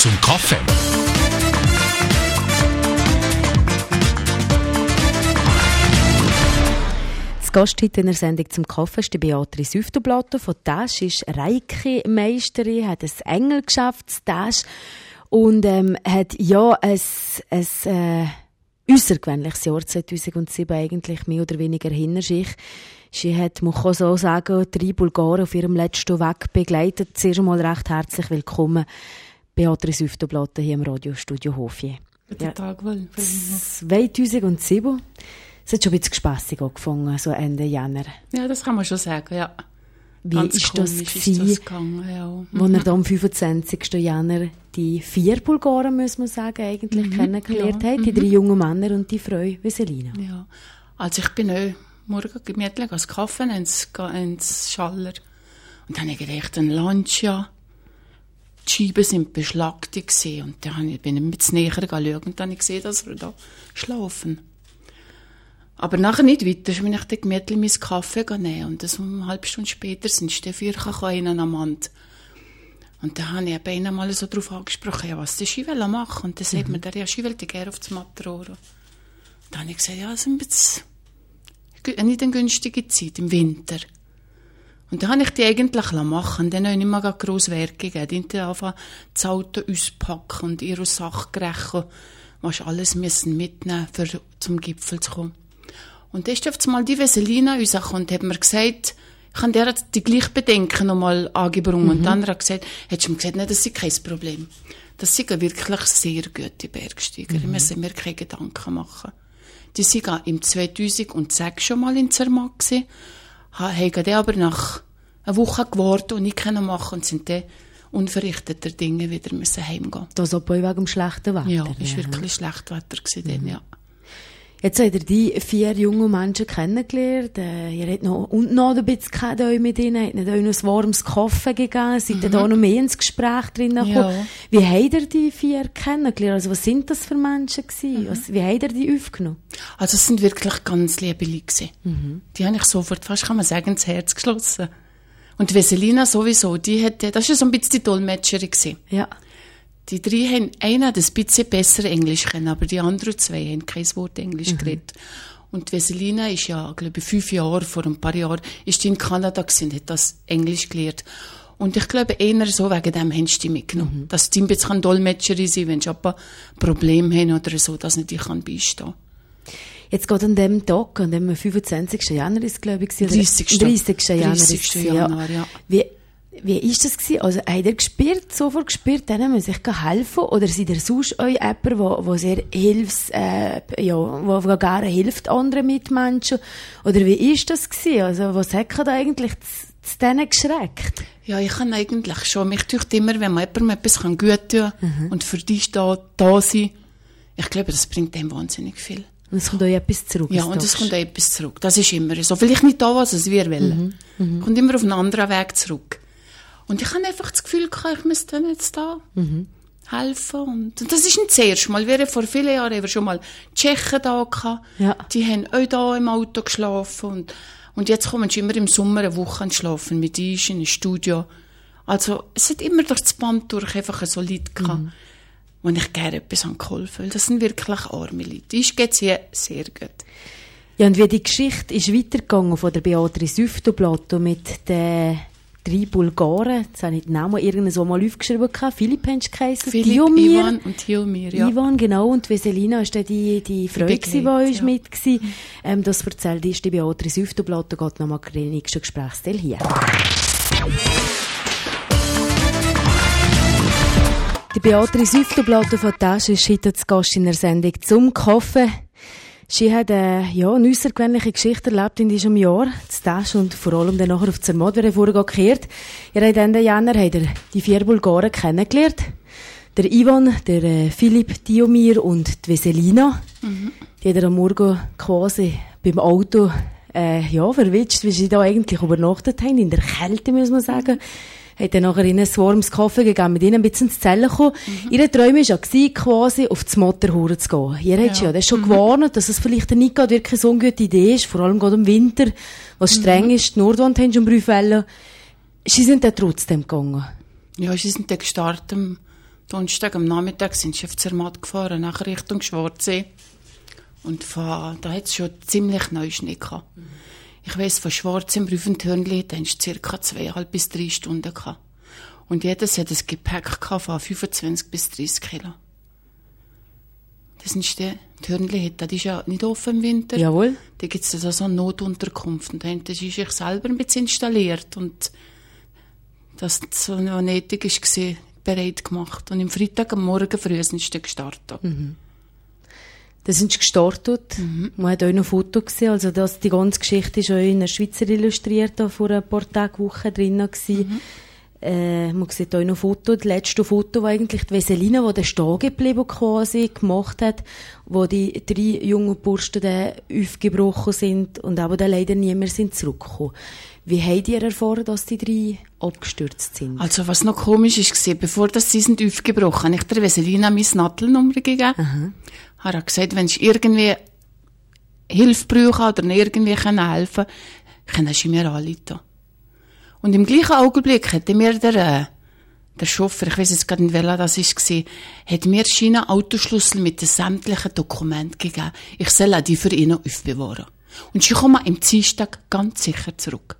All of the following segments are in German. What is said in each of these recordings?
zum Kaffee. Gast heute in der Sendung zum Kaffee ist die Beatrice Üfterblatter von Tasch. Sie ist Reiki-Meisterin, hat ein Engelgeschäft Tasch und hat ein außergewöhnliches Jahr 2007 eigentlich mehr oder weniger hinter sich. Sie hat, man kann so sagen, 3 Bulgaren auf ihrem letzten Weg begleitet. Zuerst einmal recht herzlich willkommen, Beatrice Üfterblatter hier im Radiostudio Hofje. Guten Tag, wohl. 2007. Es hat schon ein bisschen gespässig angefangen, so Ende Jänner. Ja, das kann man schon sagen, ja. Wie ganz ist das gegangen, ja. Wo er am 25. Jänner die 4 Bulgaren, muss man sagen, eigentlich kennengelernt hat, die 3 jungen Männer und die Frau Veselina. Ja, also ich bin auch morgen gemütlich als Kaffee ins Schaller. Und dann habe ich gedacht, ein Lancia, die Scheiben sind beschlaggt gewesen. Und dann bin ich ein bisschen näher geschaut und dann habe ich gesehen, dass wir da schlafen. Aber nachher nicht weiter, bin ich dann gemütlich meinen Kaffee nehmen. Und das eine halbe Stunde später sind die 4 gekommen am Wand. Und dann habe ich eben einmal so darauf angesprochen, ja, was ich machen wollte. Und dann sagt mir der, ja, ich wollte gerne auf das Matterrohr. Dann habe ich gesagt, ja, das ist nicht eine günstige Zeit, im Winter. Und dann habe ich die eigentlich machen. Dann habe ich nicht mehr grosse Werke gegeben. Die haben angefangen, das Auto auspacken und ihre Sachen gerecht. Was alles müssen mitnehmen, zum Gipfel zu kommen. Und dann ist auf einmal die Veselina uns gekommen und hat mir gesagt, ich habe dir die gleichen Bedenken noch mal angebrungen. Und dann hat er gesagt, hättest du mir gesagt, nein, das ist kein Problem. Das sind wirklich sehr gute Bergsteiger. Wir müssen mir keine Gedanken machen. Die sind im 2006 schon mal in Zermatt gewesen, haben dann aber nach einer Woche gewartet und nicht machen und sind dann unverrichteter Dinge wieder müssen heimgehen. Das auch wegen dem schlechten Wetter? Ja, es war wirklich schlechtes Wetter dann, ja. Jetzt habt ihr die 4 jungen Menschen kennengelernt. Ihr habt noch ein bisschen mit ihnen, habt nicht euch noch ein warmes Kaffee gegeben, seid da noch mehr ins Gespräch drin gekommen. Ja. Wie habt ihr die 4 kennengelernt? Also was sind das für Menschen gewesen? Wie habt ihr die aufgenommen? Also es sind wirklich ganz liebe Leute gewesen. Die habe ich sofort, fast kann man sagen, ins Herz geschlossen. Und Veselina sowieso, das war so ein bisschen die Dolmetscherin gewesen. Ja. Die 3 haben, einer hat ein bisschen besser Englisch können, aber die anderen 2 haben kein Wort Englisch geredet. Und Veselina ist ja, glaube ich, 5 Jahre, vor ein paar Jahren, ist die in Kanada gewesen und hat das Englisch gelernt. Und ich glaube, eher so wegen dem haben sie die mitgenommen. Dass die ein bisschen Dolmetscherin sein, wenn sie ein Probleme haben oder so, dass ich die beistehen kann. Jetzt geht an dem Tag, an dem 25. Januar ist, glaube ich, 30. Januar, ja. Wie ist das gewesen? Also, habt ihr sofort gespürt, denen muss ich helfen? Oder seid ihr sonst euch jemand, wo sehr wo gerne hilft anderen Mitmenschen? Oder wie ist das gewesen? Also, was hat da eigentlich zu denen geschreckt? Ja, ich kann eigentlich schon. Mich tut immer, wenn man jemandem etwas gut tun kann und für dich da sein, ich glaube, das bringt dem wahnsinnig viel. Und es kommt euch etwas zurück. Ja, und es kommt euch etwas zurück. Das ist immer so. Vielleicht nicht da, was wir wollen. Kommt immer auf einen anderen Weg zurück. Und ich habe einfach das Gefühl gehabt, ich müsste denen jetzt da helfen. Und das ist nicht das erste Mal. Vor vielen Jahren haben wir schon mal Tschechen da gehabt. Ja. Die haben auch da im Auto geschlafen. Und jetzt kommen sie immer im Sommer eine Woche schlafen mit uns in ein Studio. Also, es hat immer durch das Band durch einfach so Leute gehabt, wo ich gerne etwas geholfen habe. Das sind wirklich arme Leute. Uns geht es hier sehr gut. Ja, und wie die Geschichte ist weitergegangen von der Beatrice Üfterblatter mit den 3 Bulgaren, jetzt habe ich den Namen irgendwo mal aufgeschrieben, Philipp hast du geheißen, Tiomir, Ivan und Tiomir, ja. Ivan, genau, und Veselina ist dann die Frau, die euch mit war. Das erzählt ist die Beatrice Üfterblatter, geht nochmal den nächsten Gesprächsteil hier. Die Beatrice Üfterblatter von Tasch ist heute zu Gast in der Sendung zum Kaffee. Sie hat eine außergewöhnliche Geschichte erlebt in diesem Jahr, zu Tasch und vor allem dann nachher auf Zermatt, wie er vorher gekehrt. Ihr habt Ende Januar die 4 Bulgaren kennengelernt. Der Ivan, der Philipp, Tiomir und die Veselina. Die hat er am Morgen quasi beim Auto verwitscht, wie sie da eigentlich übernachtet haben, in der Kälte, muss man sagen. Hat dann nachher ihnen ein warmes Kaffee gegeben, mit ihnen ein bisschen ins Zellen gekommen. Ihre Träume war ja quasi auf das Matterhorn zu gehen. Ihr habt ja das schon gewarnt, dass es vielleicht nicht gerade wirklich so eine gute Idee ist, vor allem gerade im Winter, was streng ist, die Nordwand haben schon Brüfwellen. Sie sind dann trotzdem gegangen. Ja, sie sind dann gestartet am Donnerstag am Nachmittag sind sie auf Zermatt gefahren, nachher Richtung Schwarzsee. Und da hat es schon ziemlich neu Schnee gehabt. Ich weiss, von Schwarzsee im Rüfentörnli, da hast du ca. 2,5 bis 3 Stunden gehabt. Und jedes hat ein Gepäck gehabt von 25 bis 30 Kilo. Das ist der Törnli-Hütte, die ist ja nicht offen im Winter. Jawohl. Da gibt es so eine Notunterkunft. Und das ist ich selber ein bisschen installiert. Und das so noch nötig war, bereit gemacht. Und am Freitag am Morgen früh sind wir gestartet. Mhm. Da sind sie gestartet. Man hat auch noch Fotos gesehen. Also die ganze Geschichte ist auch in der Schweizer Illustriert, da vor ein paar Wochen drin gewesen. Man sieht auch noch Fotos. Das letzte Foto war eigentlich die Weselina, die da stehen geblieben quasi gemacht hat, wo die 3 jungen Burschen dann aufgebrochen sind und aber dann leider nie mehr sind zurückgekommen. Wie habt ihr erfahren, dass die 3 abgestürzt sind? Also was noch komisch war, bevor sie sind aufgebrochen, habe ich der Weselina meine Nattelnummer gegeben. Habe gesagt, wenn ich irgendwie Hilfe brauche oder irgendwie helfen kann, kannst du mir anrufen. Und im gleichen Augenblick hätte mir der Chauffeur, ich weiss jetzt gar nicht, welcher das war, hat mir seinen Autoschlüssel mit den sämtlichen Dokumenten gegeben. Ich soll die für ihn aufbewahren. Und sie kommen am Dienstag ganz sicher zurück.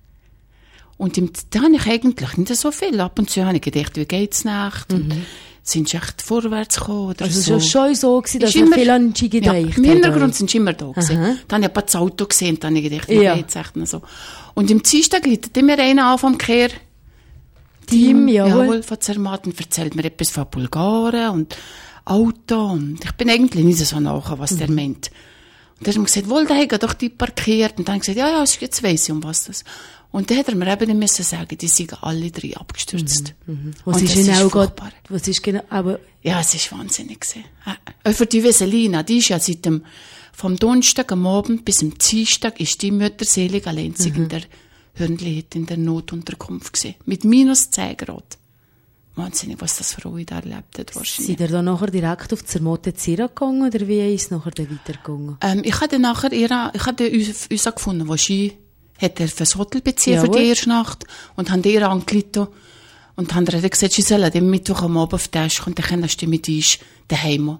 Und da habe ich eigentlich nicht so viel. Ab und zu habe ich gedacht, wie geht's nicht? Und sind sie echt vorwärts gekommen oder also so. Es war schon so, dass er viel an sie gedacht hat. Im Hintergrund sind sie immer da gewesen. Dann habe ich das Auto gesehen, dann habe ich gedacht, wie geht's echt noch so. Und im Dienstag läutet immer einer an vom Kehr-Team, jawohl, von Zermatt, und erzählt mir etwas von Bulgarien und Auto. Und ich bin eigentlich nicht so nachher, was der meint. Und dann hat er mir gesagt, wohl, da hat doch die parkiert. Und dann habe ich gesagt, ja, jetzt weiss ich, um was das. Und dann hat er mir eben müssen sagen, die sind alle 3 abgestürzt. Was ist genau furchtbar. Was ist genau, aber... Ja, es ist wahnsinnig gewesen. Für die Weselina, die ist ja vom Donnerstag am Abend bis am Dienstag ist die Mütterselig allein in der Hörnli-Hütte in der Notunterkunft gewesen. Mit minus 10 Grad. Wahnsinnig, was das für euch da erlebt hat, wahrscheinlich. Sind ihr dann nachher direkt auf Zermatt gegangen, oder wie ist es nachher weitergegangen? Ich habe nachher uns gefunden, wo sie hat er fürs Hotel beziehen für die erste Nacht und haben ihr angerufen und haben ihr gesagt, sie sollen am Mittwoch am Abend auf den Tisch kommen, dann kannst du mit uns daheim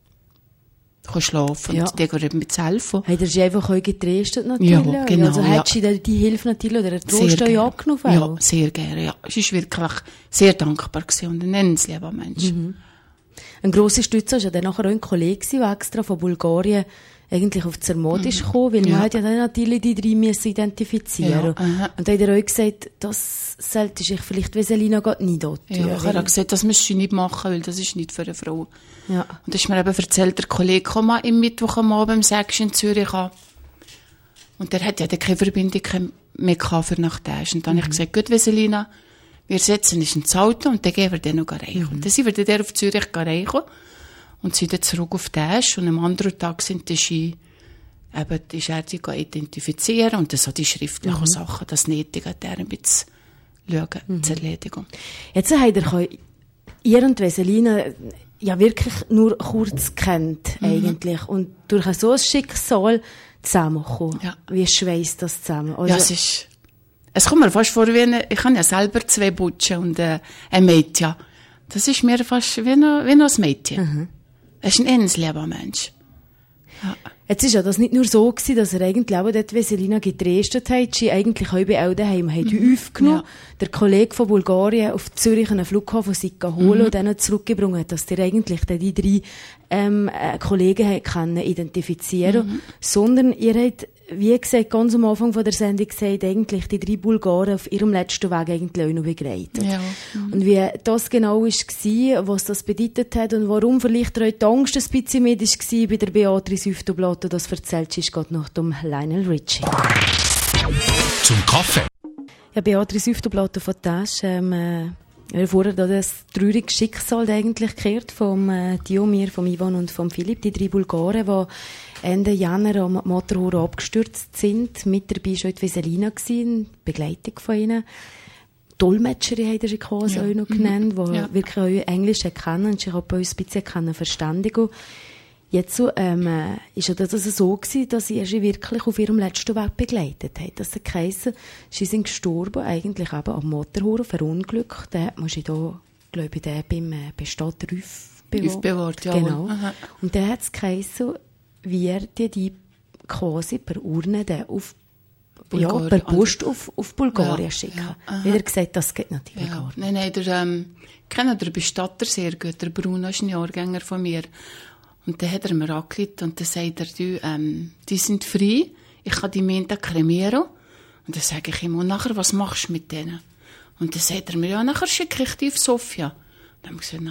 schlafen und die gehen mit helfen. Hat er sie einfach auch getröstet natürlich? Ja, genau. Also hat sie die Hilfe natürlich oder der Trost euch abgenommen? Ja, sehr gerne, ja. Sie war wirklich sehr dankbar gewesen und ein nennenswerter Mensch. Ein grosser Stützer war ja dann nachher auch ein Kollege, der extra von Bulgarien eigentlich auf Zermatt ist gekommen, weil man hat ja dann natürlich die 3 müssen identifizieren. Und dann hat er auch gesagt, das sollte sich vielleicht Weselina gerade nicht dort tun. Ja, er hat gesagt, das müsst ihr nicht machen, weil das ist nicht für eine Frau. Ja. Und das ist mir eben erzählt, der Kollege kam am Mittwoch am Abend im 6 in Zürich an. Und der hat ja dann keine Verbindung mehr für nach Täsch. Und dann habe ich gesagt, gut, Weselina, wir setzen uns ins Auto und dann gehen wir dann noch rein. Und dann sind wir dann auf Zürich rein und sind dann zurück auf Täsch. Und am anderen Tag sind die Ski, eben, die Scherze identifizieren und so die schriftlichen Sachen, das Nötige, der ein bisschen schauen, zur Erledigung. Jetzt habt ihr und Weselina ja wirklich nur kurz kennt, eigentlich. Und durch so ein Schicksal zusammenkommen. Ja. Wie schweißt das zusammen? Also, ja, es kommt mir fast vor, ich habe ja selber 2 Butschen und ein Mädchen. Das ist mir fast wie noch ein Mädchen. Er ist ein endslieber Mensch. Ja. Jetzt ist ja das nicht nur so gewesen, dass er eigentlich auch dort Weselina getröstet hat, sie eigentlich auch bei all daheim aufgenommen. Ja. Der Kollege von Bulgarien auf Zürich einen Flughafen sie geholt und dann zurückgebracht hat, dass der eigentlich die 3 Kollegen können identifizieren, sondern ihr habt, wie gesagt, ganz am Anfang von der Sendung gesagt, eigentlich die 3 Bulgaren auf ihrem letzten Weg eigentlich auch noch begleitet. Ja. Und wie das genau war, was das bedeutet hat und warum vielleicht auch die Angst ein bisschen mit war bei der Beatrice Üftoblatt, das erzählt sie gerade nach dem Lionel Richie. Zum Kaffee. Ja, Beatrice Üftoblatt von Tasch, vorher das traurige Schicksal eigentlich gehört vom Diomir, vom Ivan und vom Philipp, die 3 Bulgaren, die Ende Januar am Matterhorn abgestürzt sind. Mit dabei war auch die Weselina, Begleitung von ihnen. Dolmetscherin hat er sie quasi auch noch genannt, die wirklich auch Englisch kennen und sich auch bei uns ein bisschen verständigen. Jetzt ist ja das so gewesen, dass sie sie wirklich auf ihrem letzten Weg begleitet hat. Das heisst, sie sind gestorben, eigentlich eben am Matterhorn, verunglückt. Da hat man sie da glaube ich, der beim Bestatter aufbewahrt. Ja, genau. Und dann hat es geheißen, wie die quasi per Urne auf Bulgarien, per Post auf Bulgarien schicken. Ja, Wie er gesagt, das geht natürlich gar nicht. Nein, ich kenne den Bestatter sehr gut. Der Bruno ist ein Jahrgänger von mir. Und dann hat er mir angerufen und dann sagt er, die sind frei, ich kann die Montag kremieren. Und dann sage ich ihm, und nachher, was machst du mit denen? Und dann sagt er mir, ja, nachher schicke ich die auf Sofia. Dann habe ich gesagt,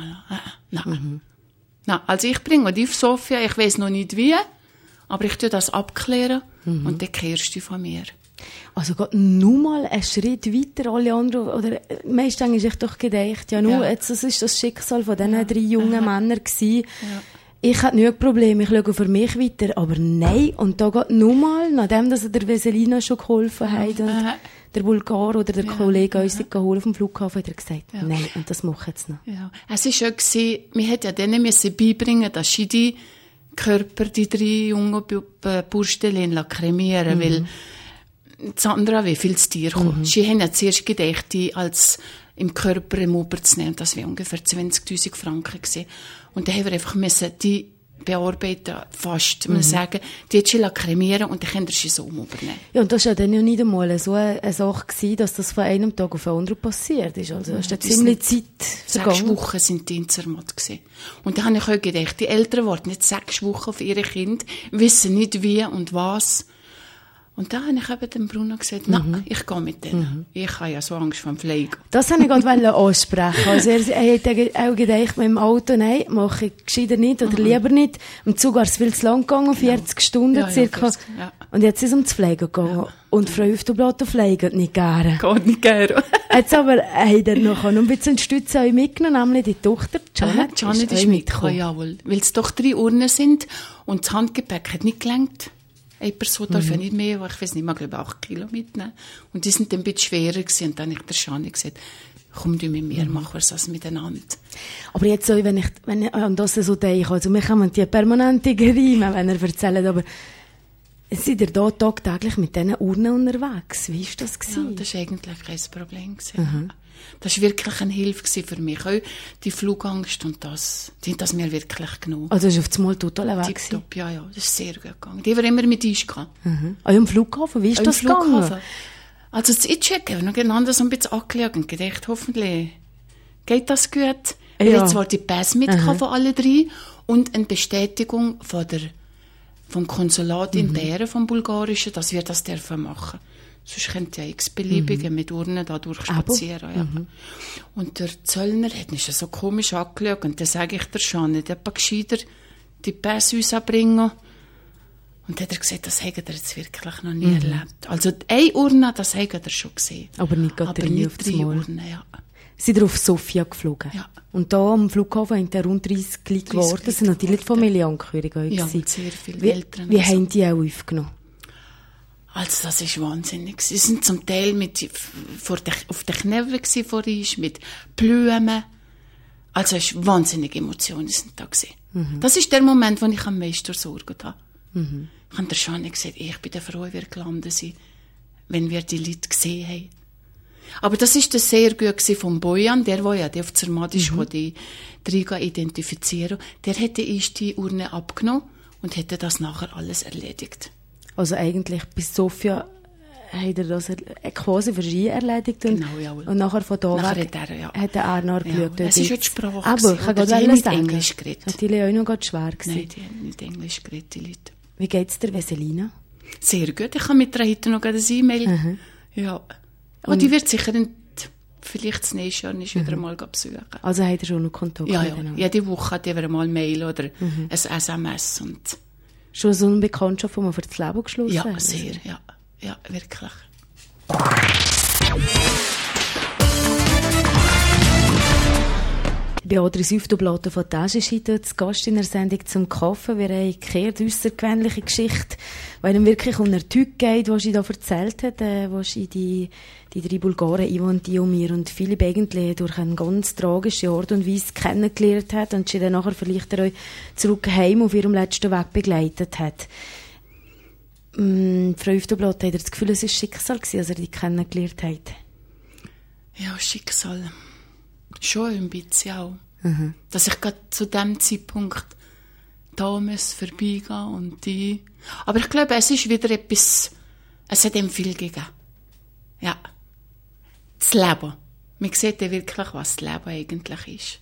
nein. Nein, also ich bringe die auf Sofia, ich weiss noch nicht wie, aber ich tue das abklären und dann kehrst du von mir. Also geht nur mal einen Schritt weiter, Alejandro, oder meistens habe ich doch gedacht, jetzt, das ist das Schicksal von diesen 3 jungen Männern gewesen. Ja. Ich hatte nicht Probleme, ich schaue für mich weiter, aber nein, und da geht nur mal, nachdem dass der Veselina schon geholfen hat und der Bulgar oder der Kollege uns geholt auf dem Flughafen, hat er gesagt, nein, und das mache ich jetzt noch. Ja. Es war schon gewesen, wir hätten ja denen beibringen, dass sie die Körper, die 3 jungen Burschen kremieren, weil das andere wie viel zu dir kommt. Sie haben ja zuerst gedacht, die als im Körper im Ober zu nehmen, das wäre ungefähr 20.000 Franken gewesen. Und dann haben wir einfach die bearbeiten, fast, man sagen, die jetzt schon kremieren und dann können wir sie so übernehmen. Ja, und das war ja dann ja nicht einmal so eine Sache gewesen, dass das von einem Tag auf den anderen passiert ist. Also, es ist ja ziemlich Zeit vergangen. 6 Wochen sind die in Zermatt gewesen. Und dann habe ich auch gedacht, die Eltern warten nicht 6 Wochen auf ihre Kinder, wissen nicht wie und was. Und da habe ich eben dem Bruno gesagt, nein, ich gehe mit denen. Ich habe ja so Angst vor dem Fliegen. Das wollte ich gerade ansprechen. Also er hat auch gedacht, mit dem Auto, nein, mache ich gescheiter nicht oder lieber nicht. Im Zug war es viel zu lang gegangen, 40 Stunden circa. 40, Und jetzt ist es ums Pflegen gegangen. Ja. Und Frau Hüfteblatt pflegt nicht gerne. Geht nicht gerne. Jetzt aber hat er noch ein bisschen Stütze auch mitgenommen, nämlich die Tochter, Janet. Janet ist mitgekommen, jawohl. Weil es doch 3 Urnen sind und das Handgepäck hat nicht gelangt. Eine Person darf ja nicht mehr, ich weiß nicht mehr, glaube ich, 8 Kilo mitnehmen. Und die sind dann ein bisschen schwerer gewesen. Und dann habe ich der Shani gesagt, komm du mit mir, machen wir das miteinander. Aber jetzt so, wenn ich an das so denke, also wir können die permanente Gerime, wenn er erzählt, aber seid ihr da tagtäglich mit diesen Urnen unterwegs? Wie war das gewesen? Ja, das war eigentlich kein Problem gewesen. Das war wirklich eine Hilfe für mich. Auch die Flugangst und das mir wirklich genommen. Also das war auf das Mal total weg? Tipptopp, ja. Das ist sehr gut gegangen. Die waren immer mit uns gegangen. Am Flughafen? Wie ist das gegangen? Also das Einchecken, wir haben noch einander so ein bisschen angeschaut und gedacht, hoffentlich geht das gut. Ja. Weil jetzt war die Pässe mitgekommen von allen 3 und eine Bestätigung vom Konsulat in Bären, vom Bulgarischen, dass wir das dürfen machen. Sonst könnte ja x-beliebige mit Urnen da durchspazieren. Ja. Und der Zöllner hat mich so komisch angeschaut. Und dann sage ich dir schon, nicht etwa gescheiter die Pässe uns anbringen. Und dann hat er gesagt, das hätte er jetzt wirklich noch nie erlebt. Also eine Urne, das hätte er schon gesehen. Aber nicht gerade 3 auf das Mal. Urnen, ja. Sind ihr auf Sofia geflogen? Ja. Und da am Flughafen sind ja rund 30 Leute geworden. Das sind natürlich die Familienangehörige. Ja, sehr viele Eltern. Wie haben die auch aufgenommen? Also, das ist wahnsinnig. Sie sind zum Teil auf den Knöpfen vor uns, mit Blumen. Also, es waren wahnsinnige Emotionen sind da gewesen. Das ist der Moment, wo ich am meisten Sorge hatte. Ich habe der Shani gesagt, ich bin froh, wir gelandet sind, wenn wir die Leute gesehen haben. Aber das ist sehr gut vom Bojan, der ja auf Zermatt ist, die 3 identifizieren. Der hätte ich die Urne abgenommen und hätte das nachher alles erledigt. Also eigentlich bis Sofia hat er das quasi für sie erledigt und, genau, jawohl. Und nachher von da weg hat er nachgeschaut. Es ist ja die Sprache. Aber ich kann gerade nicht Englisch geredet. Das war natürlich auch noch schwer gewesen. Nein, die haben nicht Englisch geredet, die Leute. Wie geht's der Veselina? Sehr gut. Ich habe mit der heute noch ein E-Mail. Ja. Aber die wird sicher vielleicht das nächste Jahr nicht wieder einmal besuchen. Also hat er schon noch Kontakt miteinander? Ja. Jede Woche hat er mal ein Mail oder ein SMS und schon so eine Bekanntschaft, die man für das Leben geschlossen hat? Ja, sehr, ja, wirklich. Beatrice Hüfteblatt von Tage ist heute zu Gast in der Sendung zum Kaffee. Wir haben eine äussergewöhnliche Geschichte, weil es wirklich um einen Typ geht, was sie da erzählt hat, wo sie die 3 Bulgaren, Ivan, Diomir und Philipp eigentlich durch eine ganz tragische Art und Weise kennengelernt hat und sie dann nachher vielleicht auch zurück heim auf ihrem letzten Weg begleitet hat. Frau Hüfteblatt, hat das Gefühl, es war Schicksal gewesen, als er die kennengelernt hat? Ja, Schicksal. Schon ein bisschen auch. Dass ich gerade zu dem Zeitpunkt da muss vorbeigehen und die. Aber ich glaube, es ist wieder etwas, es hat ihm viel gegeben. Ja. Das Leben. Man sieht ja wirklich, was das Leben eigentlich ist.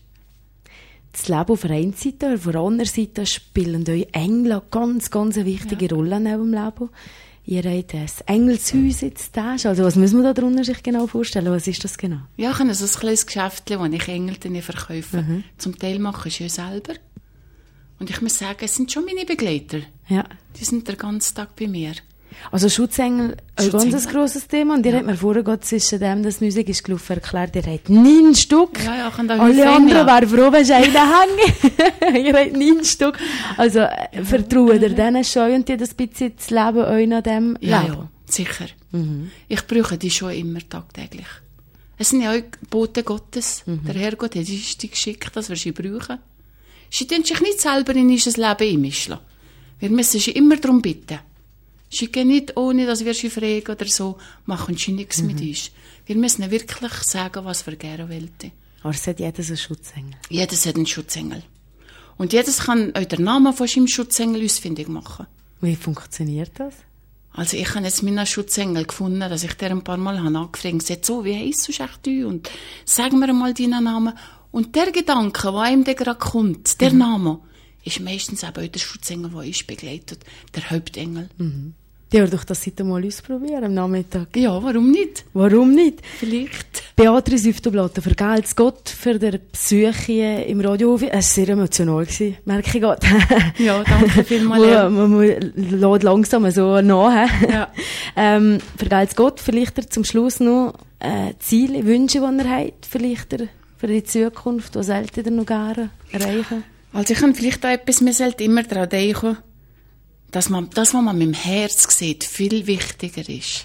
Das Leben auf der einen Seite, aber auf der anderen Seite spielen euch Engel ganz, ganz eine wichtige Rolle neben dem Leben. Ihr habt ein Engelshaus jetzt da. Also was muss man da drunter sich genau vorstellen? Was ist das genau? Ja, ich habe so ein kleines Geschäft, wo ich Engel verkaufe. Zum Teil mache ich es ja selber. Und ich muss sagen, es sind schon meine Begleiter. Ja. Die sind den ganzen Tag bei mir. Also Schutzengel, ein ganz grosses Thema. Und ihr habt mir vorher gerade zwischen dem, dass Musik ist gelaufen, erklärt, ihr habt 9 Stück. Ja, ich kann da alle anderen wären froh, wenn sie einen hängen. Ihr habt 9 Stück. Also vertrauen ihr denen schon und die das bisschen das Leben euch an dem Leben? Ja, sicher. Ich brauche die schon immer tagtäglich. Es sind ja auch Boten Gottes. Der Herrgott hat uns die geschickt, dass wir sie brauchen. Sie tun sich nicht selber in unser Leben einmischen. Wir müssen sie immer darum bitten. Sie gehen nicht, ohne dass wir sie fragen oder so, machen sie nichts mit uns. Wir müssen wirklich sagen, was wir gerne wollen. Aber es hat jedes einen Schutzengel. Jedes hat einen Schutzengel. Und jedes kann auch den Namen von seinem Schutzengel ausfindig machen. Wie funktioniert das? Also ich habe jetzt meinen Schutzengel gefunden, dass ich der ein paar Mal angefragt habe, gesagt, so, wie heisst du echt du? Und sag mir mal deinen Namen. Und der Gedanke, der einem gerade kommt, der Name, ist meistens eben auch der Schutzengel, der uns begleitet, der Hauptengel. Ja, doch das heute mal ausprobieren am Nachmittag. Ja, warum nicht? Warum nicht? Vielleicht. Beatrice Üftelblatter, vergelt's Gott für den Besuch hier im Radio. Es war sehr emotional, merke ich gerade. Ja, danke vielmals. Man lässt langsam so nach. Ja. Vergelt's Gott, vielleicht zum Schluss noch Ziele, Wünsche, die ihr habt, vielleicht für die Zukunft, was solltet ihr noch gerne erreichen? Also ich kann vielleicht auch etwas, man sollte immer daran denken, dass man das, was man mit dem Herz sieht, viel wichtiger ist.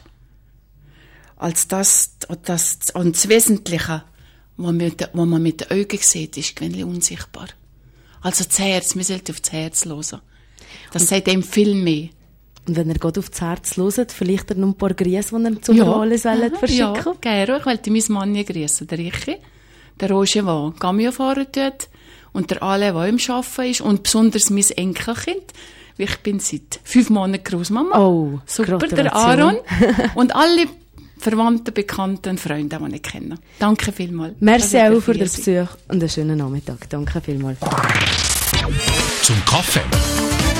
Als das und das Wesentliche, was man mit den Augen sieht, ist gewöhnlich unsichtbar. Also das Herz, man sollte auf das Herz hören. Das sagt einem viel mehr. Und wenn ihr Gott auf das Herz hört, vielleicht noch ein paar Grüße, die ihr zum Rollen verschicken. Ja, gerne. Ich wollte meinen Mann grüßen, der Richi, der Roger, der Camio fahren tut, und der Ale, der im Arbeiten ist, und besonders mein Enkelkind. Ich bin seit 5 Monaten Großmama. Oh, super, der Aaron. Und alle Verwandten, Bekannten, Freunde, die ich kenne. Danke vielmals. Merci auch für den Besuch und einen schönen Nachmittag. Danke vielmals. Zum Kaffee.